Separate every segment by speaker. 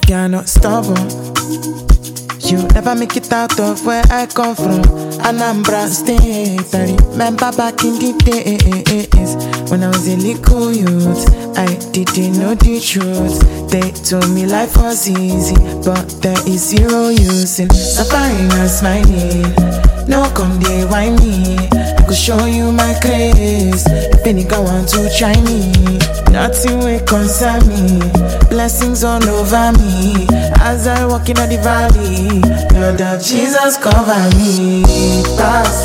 Speaker 1: you're not stubborn. You never make it out of where I come from, Anambra State. I remember back in the days when I was a little youth. I didn't know the truth. They told me life was easy, but there is zero use in suffering and smiling. No come they whine me, I could show you my grace. If any nigga want to try me, nothing will concern me. Blessings all over me as I walk in the valley. Lord of Jesus cover me. Pass,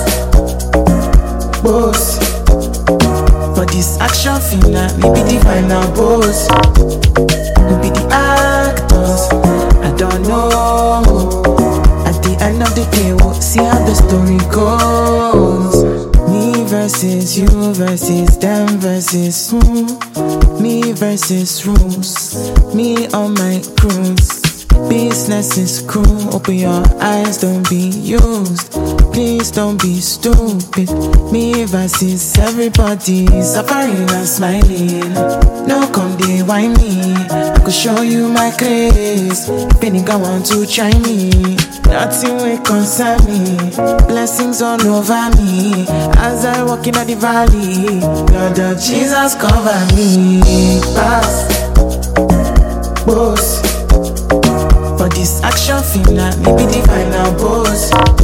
Speaker 1: boss. For this action film, me be the final boss. We be the actors, I don't know. At the end of the day, we'll see how the story goes. Me versus you versus them versus who? Me versus rules. Me on my cruise. Business is cool. Open your eyes, don't be used. Please don't be stupid. Me versus everybody, suffering and smiling. No come they whine me, I could show you my grace. If any nigga want to try me, nothing will concern me. Blessings all over me as I walk in the valley. Lord of Jesus cover me. Pass, boss. For this action film, me be the final boss.